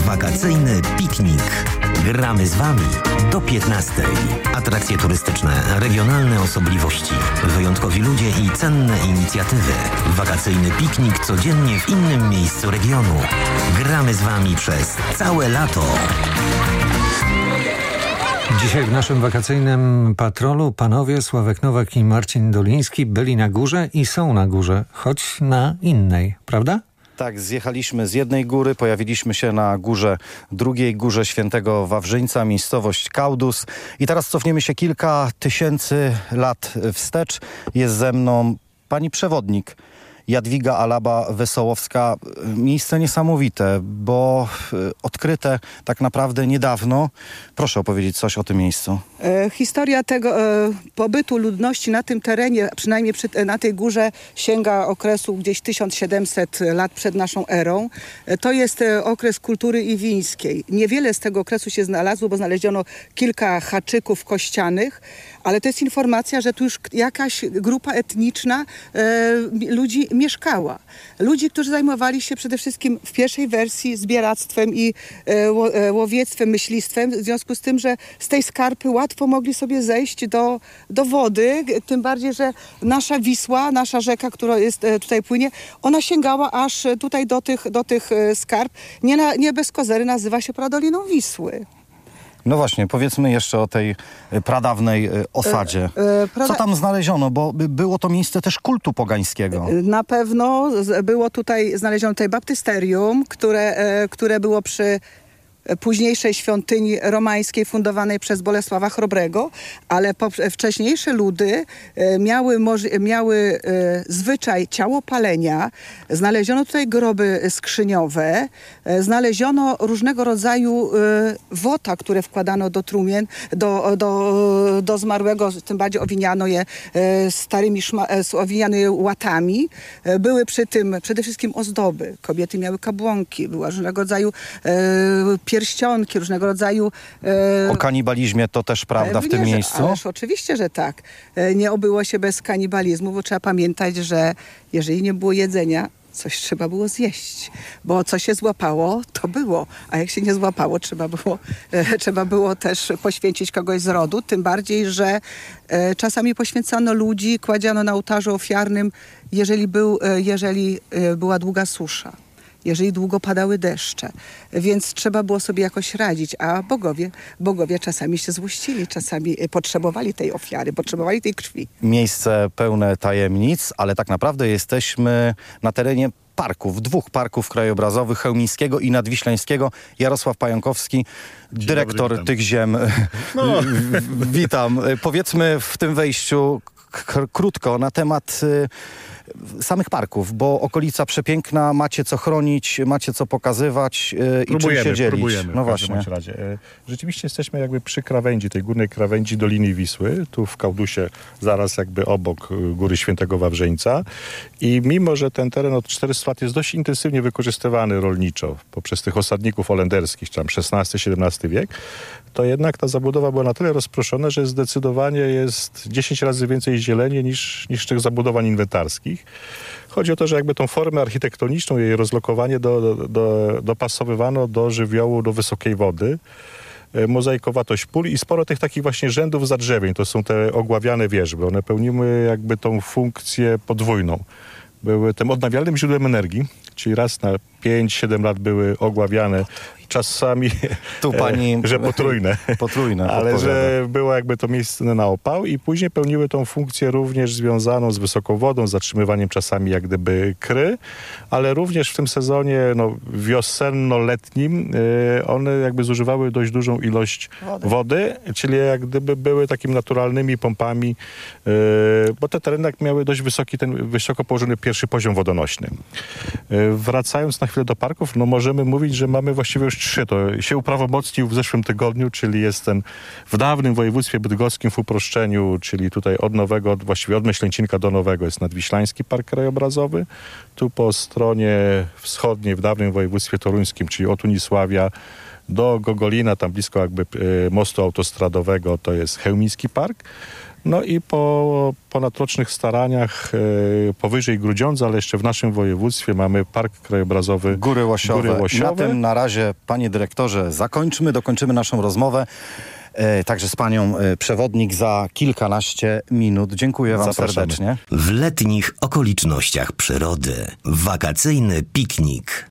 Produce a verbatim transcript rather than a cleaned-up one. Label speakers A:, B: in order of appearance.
A: Wakacyjny piknik. Gramy z Wami do piętnastej. Atrakcje turystyczne, regionalne osobliwości, wyjątkowi ludzie i cenne inicjatywy. Wakacyjny piknik codziennie w innym miejscu regionu. Gramy z Wami przez całe lato.
B: Dzisiaj w naszym wakacyjnym patrolu panowie Sławek Nowak i Marcin Doliński byli na górze i są na górze, choć na innej, prawda?
C: Tak, zjechaliśmy z jednej góry, pojawiliśmy się na górze drugiej, górze Świętego Wawrzyńca, miejscowość Kaudus. I teraz cofniemy się kilka tysięcy lat wstecz. Jest ze mną pani przewodnik Jadwiga Alaba-Wesołowska. Miejsce niesamowite, bo odkryte tak naprawdę niedawno. Proszę opowiedzieć coś o tym miejscu.
D: E, historia tego e, pobytu ludności na tym terenie, przynajmniej przy, na tej górze, sięga okresu gdzieś tysiąc siedemset lat przed naszą erą. E, to jest e, okres kultury iwińskiej. Niewiele z tego okresu się znalazło, bo znaleziono kilka haczyków kościanych, ale to jest informacja, że tu już jakaś grupa etniczna e, ludzi mieszkała. Ludzi, którzy zajmowali się przede wszystkim w pierwszej wersji zbieractwem i e, ło, e, łowiectwem, myślistwem, w związku z tym, że z tej skarpy łatwo mogli sobie zejść do, do wody, tym bardziej, że nasza Wisła, nasza rzeka, która jest e, tutaj płynie, ona sięgała aż tutaj do tych, do tych e, skarp. Nie, na, nie bez kozery nazywa się Pradoliną Wisły.
C: No właśnie, powiedzmy jeszcze o tej pradawnej osadzie.
D: E, e, prada...
C: Co tam znaleziono? Bo było to miejsce też kultu pogańskiego.
D: Na pewno było tutaj, znaleziono tutaj baptysterium, które, e, które było przy późniejszej świątyni romańskiej fundowanej przez Bolesława Chrobrego, ale po, wcześniejsze ludy e, miały, moż, miały e, zwyczaj ciałopalenia. Znaleziono tutaj groby skrzyniowe, e, znaleziono różnego rodzaju e, wota, które wkładano do trumien, do, do, do zmarłego, tym bardziej owiniano je e, starymi, szma, e, owiniano je łatami. E, były przy tym przede wszystkim ozdoby. Kobiety miały kabłonki, była różnego rodzaju e, pierścionki, różnego rodzaju...
C: E, o kanibalizmie to też prawda w tym
D: nie,
C: miejscu?
D: Ależ oczywiście, że tak. E, nie obyło się bez kanibalizmu, bo trzeba pamiętać, że jeżeli nie było jedzenia, coś trzeba było zjeść, bo co się złapało, to było, a jak się nie złapało, trzeba było, e, trzeba było też poświęcić kogoś z rodu, tym bardziej, że e, czasami poświęcano ludzi, kładziono na ołtarzu ofiarnym, jeżeli, był, e, jeżeli e, była długa susza, jeżeli długo padały deszcze, więc trzeba było sobie jakoś radzić, a bogowie, bogowie czasami się złościli, czasami potrzebowali tej ofiary, potrzebowali tej krwi.
C: Miejsce pełne tajemnic, ale tak naprawdę jesteśmy na terenie parków, dwóch parków krajobrazowych, chełmińskiego i nadwiślańskiego. Jarosław Pająkowski, Dzień dyrektor dobry, tych ziem. No. Witam. Powiedzmy w tym wejściu k- krótko na temat y, samych parków, bo okolica przepiękna, macie co chronić, macie co pokazywać y, i czym się dzielić.
E: Próbujemy,
C: no
E: w
C: właśnie.
E: razie. Rzeczywiście jesteśmy jakby przy krawędzi, tej górnej krawędzi Doliny Wisły, tu w Kaudusie, zaraz jakby obok Góry Świętego Wawrzyńca. I mimo, że ten teren od czterystu lat jest dość intensywnie wykorzystywany rolniczo poprzez tych osadników holenderskich, tam szesnasty siedemnasty wiek, to jednak ta zabudowa była na tyle rozproszona, że zdecydowanie jest dziesięć razy więcej zieleni niż, niż tych zabudowań inwentarskich. Chodzi o to, że jakby tą formę architektoniczną, jej rozlokowanie do, do, do, dopasowywano do żywiołu, do wysokiej wody. Mozaikowatość pól i sporo tych takich właśnie rzędów zadrzewień. To są te ogławiane wierzby. One pełniły jakby tą funkcję podwójną. Były tym odnawialnym źródłem energii, czyli raz na pięć siedem lat były ogławiane, czasami,
C: tu pani
E: że potrójne,
C: potrójne
E: ale
C: podpowiada.
E: Że było jakby to miejsce na opał i później pełniły tą funkcję również związaną z wysoką wodą, zatrzymywaniem czasami jak gdyby kry, ale również w tym sezonie no, wiosenno-letnim y, one jakby zużywały dość dużą ilość wody, wody czyli jak gdyby były takimi naturalnymi pompami, y, bo te tereny miały dość wysoki, ten wysoko położony pierwszy poziom wodonośny. Y, wracając na chwilę do parków, no możemy mówić, że mamy właściwie już trzy. To się uprawomocnił w zeszłym tygodniu, czyli jest ten w dawnym województwie bydgoskim w uproszczeniu, czyli tutaj od Nowego, od, właściwie od Myślęcinka do Nowego jest Nadwiślański Park Krajobrazowy. Tu po stronie wschodniej w dawnym województwie toruńskim, czyli od Unisławia do Gogolina, tam blisko jakby y, mostu autostradowego, to jest Chełmiński Park. No i po ponadrocznych staraniach e, powyżej Grudziądza, ale jeszcze w naszym województwie mamy Park Krajobrazowy
C: Góry Łosiowe.
E: Góry Łosiowe.
C: Na tym na razie, panie dyrektorze, zakończmy, dokończymy naszą rozmowę. E, także z panią e, przewodnik za kilkanaście minut. Dziękuję wam
E: Zapraszamy.
C: serdecznie.
A: W letnich okolicznościach przyrody. Wakacyjny piknik.